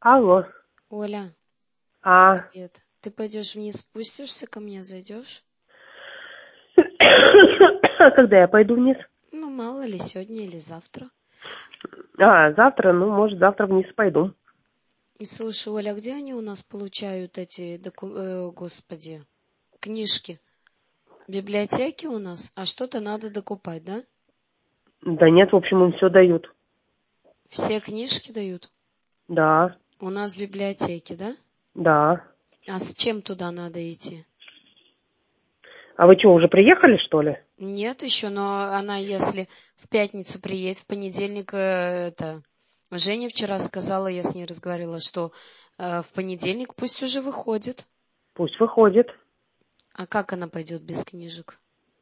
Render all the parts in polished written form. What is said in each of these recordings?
Алло. Оля, А. привет. Ты пойдешь вниз, спустишься ко мне, зайдешь? Когда я пойду вниз? Ну, мало ли, сегодня или завтра. Завтра, может, завтра вниз пойду. И слушай, Оля, а где они у нас получают эти, господи, книжки? В библиотеке у нас? А что-то надо докупать, да? Да нет, в общем, им все дают. Все книжки дают? Да, У нас в библиотеке, да? да. А с чем туда надо идти? А вы что, уже приехали, что ли? Нет еще, но она, если в пятницу приедет, в понедельник, Женя вчера сказала, я с ней разговаривала, что в понедельник пусть уже выходит. Пусть выходит. А как она пойдет без книжек?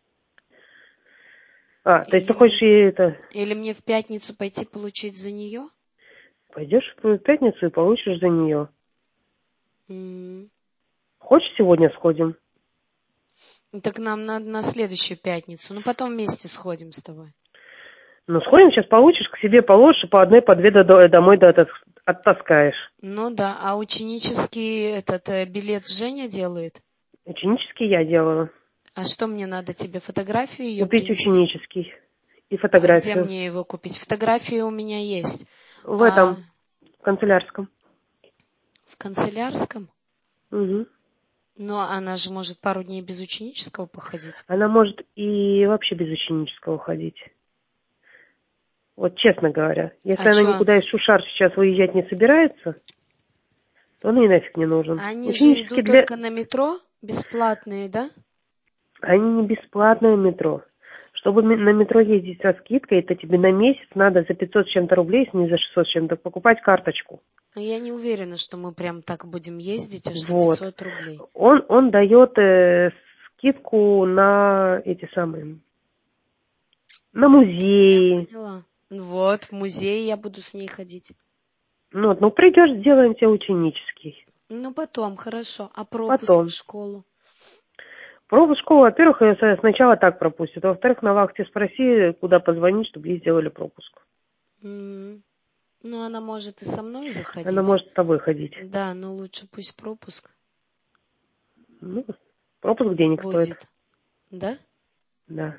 То есть ты хочешь ей это... Или мне в пятницу пойти получить за нее? Пойдешь в пятницу и получишь за нее. М. Хочешь, сегодня сходим? Так нам надо на следующую пятницу. Ну, потом вместе сходим с тобой. Ну, сходим, сейчас получишь, к себе положишь, и по одной, по две домой оттаскаешь. Ну да, а ученический билет Женя делает? Ученический я делаю. А что мне надо тебе, фотографию ее Купить принести? ученический и А где фотографию. мне его купить? Фотографии у меня есть. В А этом, в канцелярском. в канцелярском? Угу. Но она же может пару дней без ученического походить. Она может и вообще без ученического ходить. Вот честно говоря. Если А она что? никуда из Шушар сейчас выезжать не собирается, то он ей нафиг не нужен. Они же Ученический идут для... только на метро, бесплатные, да? Они не бесплатное метро. Чтобы на метро ездить со скидкой, это тебе на месяц надо за 500 с чем-то рублей, если не за 600 с чем-то, покупать карточку. Но я не уверена, что мы прям так будем ездить, аж на Вот. 500 рублей. Он дает скидку на эти самые, на Я музеи. поняла. Ну вот, в музей я буду с ней ходить. Ну, придешь, сделаем тебе ученический. Ну, потом, хорошо. А пропуск в Потом. школу? Пробу школу, во-первых, ее сначала так пропустят. Во-вторых, на вахте спроси, куда позвонить, чтобы ей сделали пропуск. М. Ну, она может и со мной Она заходить. может с тобой ходить. Да, но лучше пусть пропуск Ну, пропуск денег стоит. будет. Да? Да.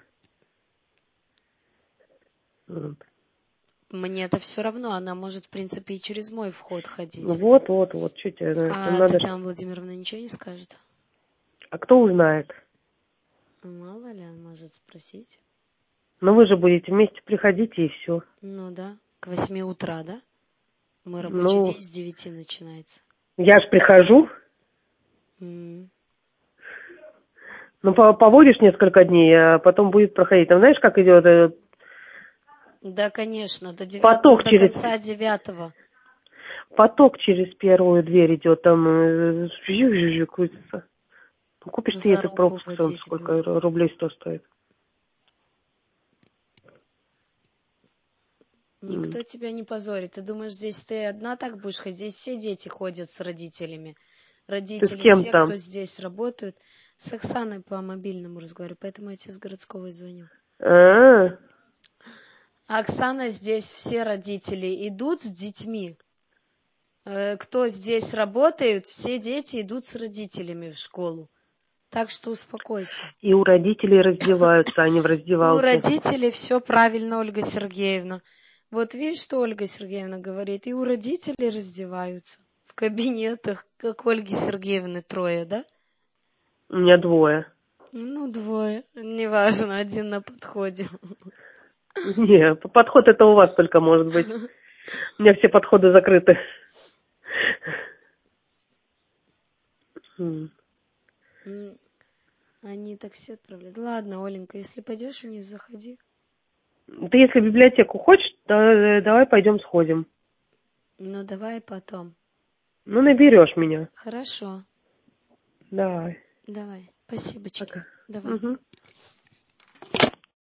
Вот. Мне это все равно. Она может, в принципе, и через мой вход ходить. Вот. Что тебе там А надо? Татьяна Владимировна ничего не скажет? А кто узнает? Мало ли, он может спросить. Но вы же будете вместе приходить и все. Ну да, к 8 утра, да? Мой рабочий Ну, день с 9 начинается. я ж прихожу. М. Ну, поводишь несколько дней, а потом будет проходить. Там знаешь, как идет Да, конечно, поток до конца 9. поток через первую дверь идет, там крутится. Купишь ты За этот руку пропуск, он водить сколько буду. рублей 100 стоит. Никто тебя не позорит. Ты думаешь, здесь ты одна так будешь ходить? Здесь все дети ходят с родителями. Ты с Родители, кем все, там? кто здесь работают. С Оксаной по мобильному разговариваю, поэтому я тебе с городского и звоню. А, А Оксана здесь, все родители идут с детьми. Кто здесь работает, все дети идут с родителями в школу. Так что успокойся. и у родителей раздеваются, а не в И у раздевалке. родителей все правильно, Ольга Сергеевна. Вот видишь, что Ольга Сергеевна говорит? И у родителей раздеваются в кабинетах, как Ольги Сергеевны, 3, да? У меня 2. Ну, 2. Неважно, один на подходе. Не, подход это у вас только может быть. У меня все подходы закрыты. М. Они такси отправляют. Ладно, Оленька, если пойдешь вниз, заходи. Ты если в библиотеку хочешь, то давай пойдем сходим. Ну, давай потом. Ну, наберешь меня. Хорошо. Давай. Давай. Спасибочки. Пока. Давай, Угу. пока.